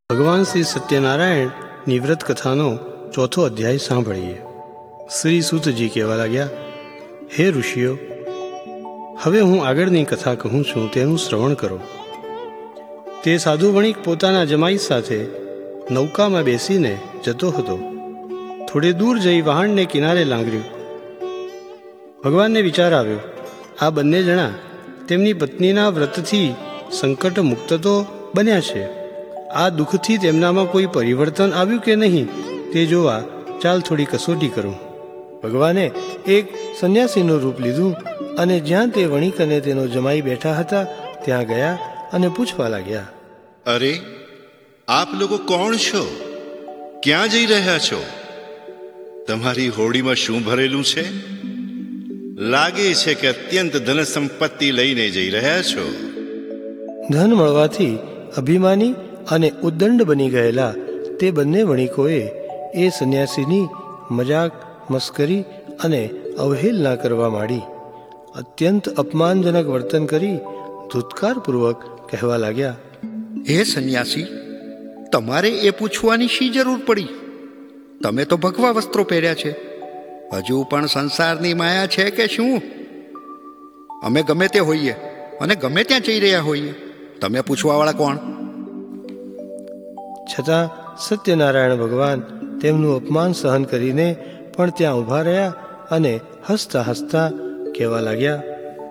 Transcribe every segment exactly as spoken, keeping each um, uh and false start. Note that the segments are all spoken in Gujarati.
ભગવાન શ્રી સત્યનારાયણની વ્રત કથાનો ચોથો અધ્યાય સાંભળીએ. શ્રી સૂતજી કહેવા લાગ્યા, હે ઋષિઓ, હવે હું આગળની કથા કહું છું તેનું શ્રવણ કરો. તે સાધુ વણિક પોતાના જમાઈ સાથે નૌકામાં બેસીને જતો હતો. થોડે દૂર જઈ વહાણને કિનારે લાંગર્યું. ભગવાનને વિચાર આવ્યો, આ બંને જણા તેમની પત્નીના વ્રતથી સંકટ મુક્ત તો બન્યા છે, આ દુઃખથી તેમનામાં કોઈ પરિવર્તન આવ્યું કે નહીં તે જોવા ચાલ થોડી કસોટી કરું. ભગવાને એક સંન્યાસીનું રૂપ લીધું અને જ્યાં તે વણિક અને તેનો જમાઈ બેઠા હતા ત્યાં ગયા અને પૂછવા લાગ્યા, અરે, આપ લોકો કોણ છો? ક્યાં જઈ રહ્યા છો? તમારી હોડીમાં શું ભરેલું છે? લાગે છે કે અત્યંત ધન સંપત્તિ લઈને જઈ રહ્યા છો. ધન મળવાથી અભિમાની અને ઉદ્દંડ બની ગયેલા તે બંને વણિકોએ એ સંન્યાસીની મજાક, મસ્કરી અને અવહેલના કરવા માંડી. અત્યંત અપમાનજનક વર્તન કરી ધૂતકારપૂર્વક કહેવા લાગ્યા, હે સંન્યાસી, તમારે એ પૂછવાની શી જરૂર પડી? તમે તો ભગવા વસ્ત્રો પહેર્યા છે. હજુ પણ સંસારની માયા છે કે શું? અમે ગમે તે હોઈએ અને ગમે ત્યાં જઈ રહ્યા હોઈએ, તમે પૂછવાવાળા કોણ? છતાં સત્યનારાયણ ભગવાન તેમનું અપમાન સહન કરીને પણ ત્યાં ઊભા રહ્યા અને હસતા હસતા કહેવા લાગ્યા,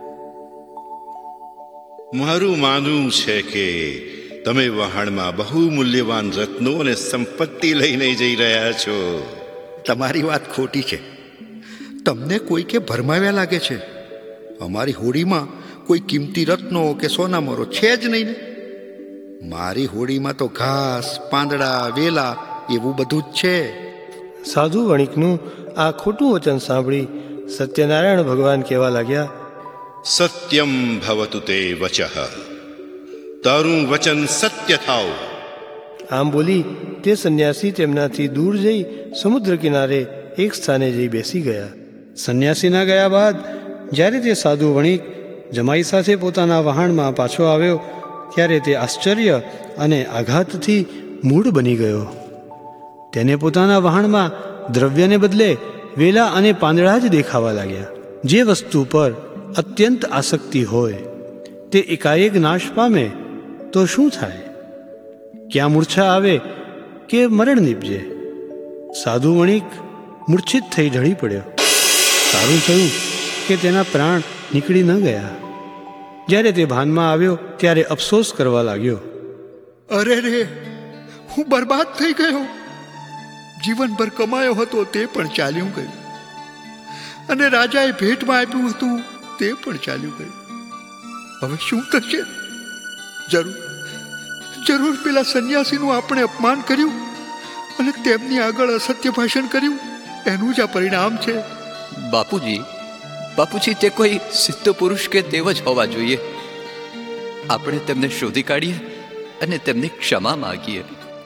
મારું માનવું છે કે તમે વહાણમાં બહુ મૂલ્યવાન રત્નો અને સંપત્તિ લઈને જઈ રહ્યા છો. તમારી વાત ખોટી છે. તમને કોઈકે ભરમાવ્યા લાગે છે. અમારી હોડીમાં કોઈ કિંમતી રત્નો કે સોનામરો છે જ નહીં ને. મારી હોડીમાં તો ઘાસ, પાંદડા, વેલા એવું બધું જ છે. સાધુ વણિકનું આ ખોટું વચન સાંભળી સત્યનારાયણ ભગવાન કહેવા લાગ્યા, સત્યમ ભવતુ તે વચઃ, તારું વચન સત્ય થાવ. આમ બોલી તે સંન્યાસી તેમનાથી દૂર જઈ સમુદ્ર કિનારે એક સ્થાને જઈ બેસી ગયા. સંન્યાસીના ગયા બાદ જ્યારે તે સાધુ વણિક જમાઈ સાથે પોતાના વહાણમાં પાછો આવ્યો ત્યારે તે આશ્ચર્ય અને આઘાતથી મૂઢ બની ગયો. તેને પોતાના વહાણમાં દ્રવ્યને બદલે વેલા અને પાંદડા જ દેખાવા લાગ્યા. જે વસ્તુ પર અત્યંત આસક્તિ હોય તે એકાએક નાશ પામે તો શું થાય? ક્યાં મૂર્છા આવે કે મરણ નીપજે? સાધુ વણિક મૂર્છિત થઈ ઢળી પડ્યો. સારું થયું કે તેના પ્રાણ નીકળી ન ગયા. જ્યારે તે ભાનમાં આવ્યો ત્યારે અફસોસ કરવા લાગ્યો, અરે રે, હું બરબાદ થઈ ગયો. જીવનભર કમાયો હતો તે પણ ચાલ્યું ગયું, અને રાજાએ ભેટમાં આપ્યું હતું તે પણ ચાલ્યું ગયું. હવે શું થશે? જરૂર જરૂર પેલા સંન્યાસીનું આપણે અપમાન કર્યું અને તેમની આગળ અસત્ય ભાષણ કર્યું, એનું જ આ પરિણામ છે. બાપુજી, બાપુજી, તે કોઈ સિદ્ધ પુરુષ કે દેવ જ હોવા જોઈએ. આપણે તેમને શોધી કાઢીએ અને તેમની ક્ષમા માગીએ.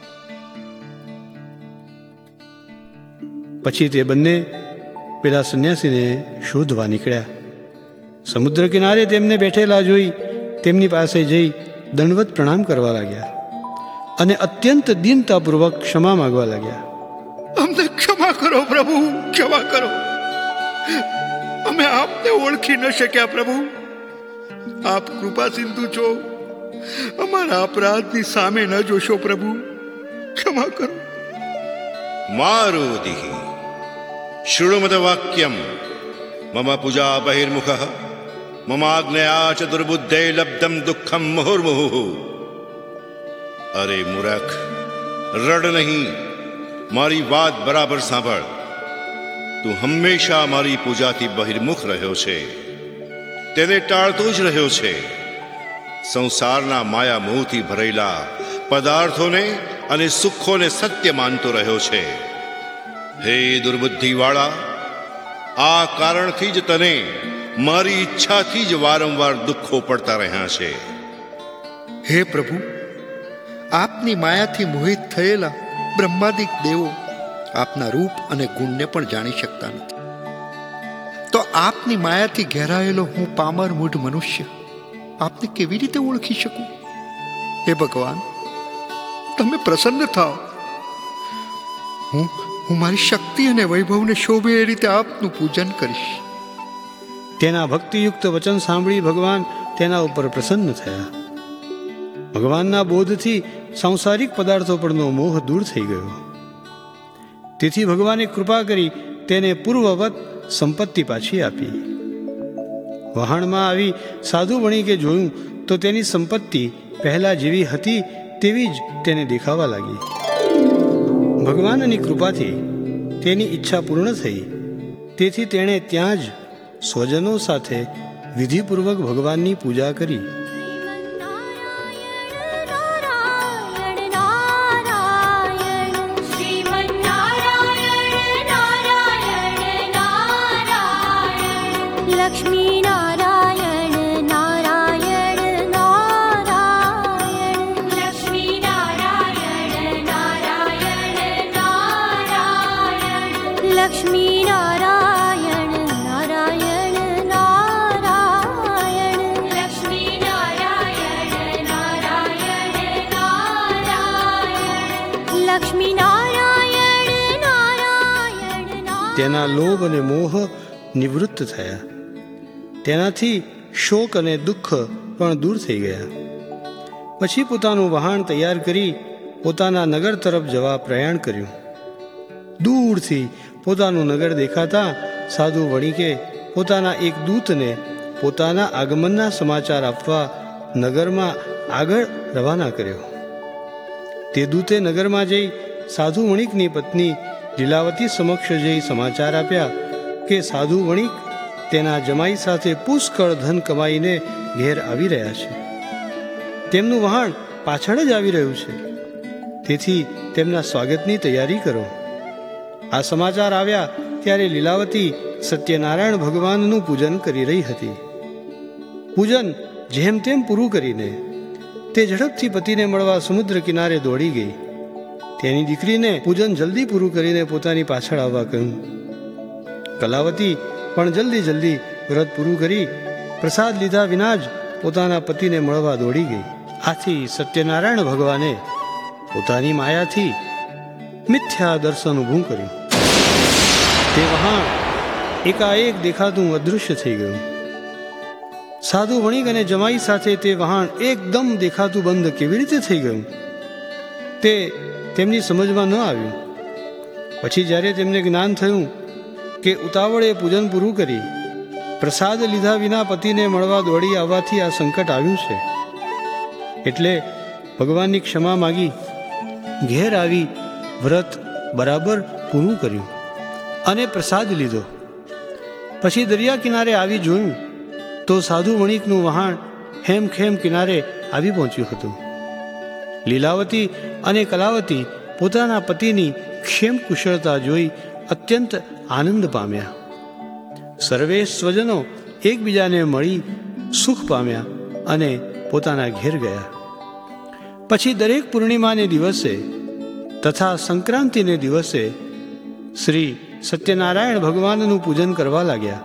પછી તે બંને પેલા સંન્યાસીને શોધવા નીકળ્યા. સમુદ્ર કિનારે તેમને બેઠેલા જોઈ તેમની પાસે જઈ દંડવત પ્રણામ કરવા લાગ્યા અને અત્યંત દીનતાપૂર્વક ક્ષમા માગવા લાગ્યા. અમને ક્ષમા કરો પ્રભુ, ક્ષમા કરો. અમે આપને ઓળખી ન શક્યા પ્રભુ. આપ કૃપા સિંધુ છો, અમારા અપરાધની સામે ન જોશો પ્રભુ, ક્ષમા કરો. મારુતિઃ શૃણુમત વાક્યમ મમ પૂજા બહિર્મુખ મમાજ્ઞયા ચ દુર્બુદ્ધે લબ્ધમ દુઃખમ મુહુર્મુહુ. અરે મૂર્ખ, રડ નહીં, મારી વાત બરાબર સાંભળ. તું હંમેશા મારી પૂજાથી બહિર્મુખ રહ્યો છે, તેને ટાળતો જ રહ્યો છે. સંસારના માયા મોહથી ભરેલા પદાર્થોને અને સુખોને સત્ય માનતો રહ્યો છે. હે દુર્બુદ્ધિવાળા, આ કારણથી જ તને મારી ઈચ્છાથી જ વારંવાર દુઃખો પડતા રહ્યા છે. હે પ્રભુ, આપની માયાથી મોહિત થયેલા બ્રહ્માદિક દેવો આપના રૂપ અને ગુણને પણ જાણી શકતા નથી. તો આપની માયાથી ઘેરાયેલો હું પામર મૂઢ મનુષ્ય આપને કેવી રીતે ઓળખી શકું? હે ભગવાન, તમે પ્રસન્ન થાઓ. હું હું મારી શક્તિ અને વૈભવને શોભે એ રીતે આપનું પૂજન કરીશ. તેના ભક્તિયુક્ત વચન સાંભળી ભગવાન તેના ઉપર પ્રસન્ન થયા. ભગવાનના બોધથી સાંસારિક પદાર્થો પરનો મોહ દૂર થઈ ગયો. તેથી ભગવાને કૃપા કરી તેને પૂર્વવત સંપત્તિ પાછી આપી. વહાણમાં આવી સાધુ વણિકે જોયું તો તેની સંપત્તિ પહેલા જેવી હતી તેવી જ તેને દેખાવા લાગી. ભગવાનની કૃપાથી તેની ઈચ્છા પૂર્ણ થઈ. તેથી તેણે ત્યાં જ સ્વજનો સાથે વિધિપૂર્વક ભગવાનની પૂજા કરી. લક્ષ્મી નારાયણ નારાયણ નારાયણ લક્ષ્મી નારાયણ નારાયણ નારાયણ લક્ષ્મી નારાયણ નારાયણ નારાયણ લક્ષ્મી નારાયણ નારાયણ નારાયણ લક્ષ્મી નારાયણ નારાયણ. તેના લોભ અને મોહ નિવૃત્ત થયા. તેનાથી શોક અને દુઃખ પણ દૂર થઈ ગયા. પછી પોતાનું વહાણ તૈયાર કરી પોતાના નગર તરફ જવા પ્રયાણ કર્યું. દૂરથી પોતાનું નગર દેખાતા સાધુ વણિકે પોતાના એક દૂતને પોતાના આગમનના સમાચાર આપવા નગરમાં આગળ રવાના કર્યો. તે દૂતે નગરમાં જઈ સાધુ વણિકની પત્ની લીલાવતી સમક્ષ જઈ સમાચાર આપ્યા કે સાધુ વણિક તેના જમાઈ સાથે પુષ્કળ ધન કમાઈને ઘેર આવી રહ્યા છે. તેમનું વહાણ પાછળ જ આવી રહ્યું છે. તેથી તેમના સ્વાગતની તૈયારી કરો. આ સમાચાર આવ્યા ત્યારે લીલાવતી સત્યનારાયણ ભગવાનનું પૂજન કરી રહી હતી. પૂજન જેમ તેમ પૂરું કરીને તે ઝડપથી પતિને મળવા સમુદ્ર કિનારે દોડી ગઈ. તેની દીકરીને પૂજન જલ્દી પૂરું કરીને પોતાની પાછળ આવવા કહ્યું. કલાવતી પણ જલ્દી જલ્દી વ્રત પૂરું કરી પ્રસાદ લીધા વિના જ પોતાના પતિને મળવા દોડી ગઈ. આથી સત્યનારાયણ ભગવાને પોતાની માયાથી મિથ્યા દર્શન ઊભું કર્યું. તે વહાણ એકાએક દેખાતું અદૃશ્ય થઈ ગયું. સાધુ વણિક અને જમાઈ સાથે તે વહાણ એકદમ દેખાતું બંધ કેવી રીતે થઈ ગયું તે તેમની સમજમાં ન આવ્યું. પછી જ્યારે તેમને જ્ઞાન થયું કે ઉતાવળે પૂજન પૂરું કરી પ્રસાદ લીધા વિના પતિને મળવા દોડી આવવાથી આ સંકટ આવ્યું છે, એટલે ભગવાનની ક્ષમા માગી ઘેર આવી વ્રત બરાબર પૂરું કર્યું અને પ્રસાદ લીધો. પછી દરિયા કિનારે આવી જોયું તો સાધુ વણિકનું વહાણ હેમખેમ કિનારે આવી પહોંચ્યું હતું. લીલાવતી અને કલાવતી પોતાના પતિની ક્ષેમ કુશળતા જોઈ અત્યંત આનંદ પામ્યા. સર્વે સ્વજનો એકબીજાને મળી સુખ પામ્યા અને પોતાના ઘેર ગયા. પછી દરેક પૂર્ણિમાને દિવસે તથા સંક્રાંતિને દિવસે શ્રી સત્યનારાયણ ભગવાનનું પૂજન કરવા લાગ્યા.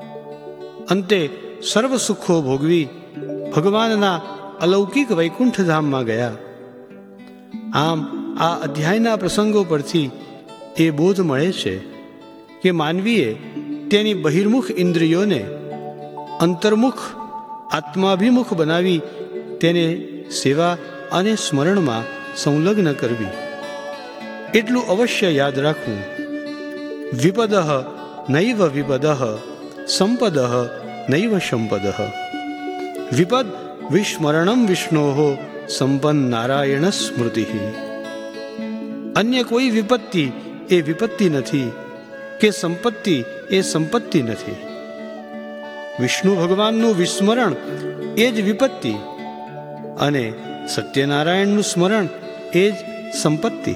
અંતે સર્વ સુખો ભોગવી ભગવાનના અલૌકિક વૈકુંઠ ધામમાં ગયા. આમ આ અધ્યાયના પ્રસંગો પરથી એ બોધ મળે છે કે માનવીએ તેની બહિર્મુખ ઇન્દ્રિયોને અંતર્મુખ આત્માભિમુખ બનાવી તેને સેવા અને સ્મરણમાં સંલગ્ન કરવી. એટલું અવશ્ય યાદ રાખવું. વિપદ નૈવ વિપદ સંપદ નૈવ સંપદ. વિપદ વિસ્મરણમ વિષ્ણો સંપન્ન નારાયણ સ્મૃતિ. અન્ય કોઈ વિપત્તિ એ વિપત્તિ નથી કે સંપત્તિ એ સંપત્તિ નથી. વિષ્ણુ ભગવાનનું વિસ્મરણ એ જ વિપત્તિ અને સત્યનારાયણનું સ્મરણ એ જ સંપત્તિ.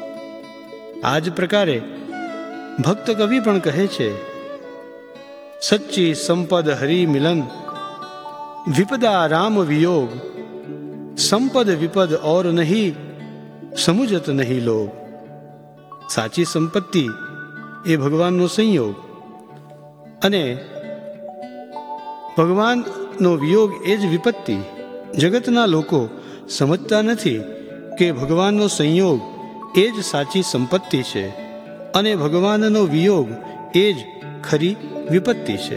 આ જ પ્રકારે ભક્ત કવિ પણ કહે છે, સચ્ચી સંપદ હરિ મિલન વિપદા રામ વિયોગ સંપદ વિપદ ઓર નહીં સમુજત નહીં લોગ. સાચી સંપત્તિ એ ભગવાનનો સંયોગ અને ભગવાનનો વિયોગ એ જ વિપત્તિ. જગતના લોકો સમજતા નથી કે ભગવાનનો સંયોગ એ જ સાચી સંપત્તિ છે અને ભગવાનનો વિયોગ એ જ ખરી વિપત્તિ છે.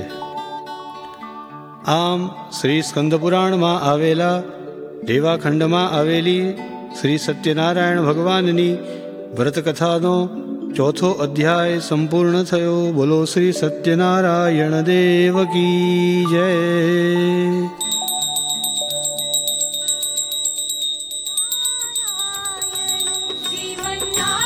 આમ શ્રી સ્કંદ પુરાણમાં આવેલા રેવાખંડમાં આવેલી શ્રી સત્યનારાયણ ભગવાનની વ્રતકથાનો ચોથો અધ્યાય સંપૂર્ણ થયો. બોલો શ્રી સત્યનારાયણ દેવ કી જય. શ્રીમન્નારાયણ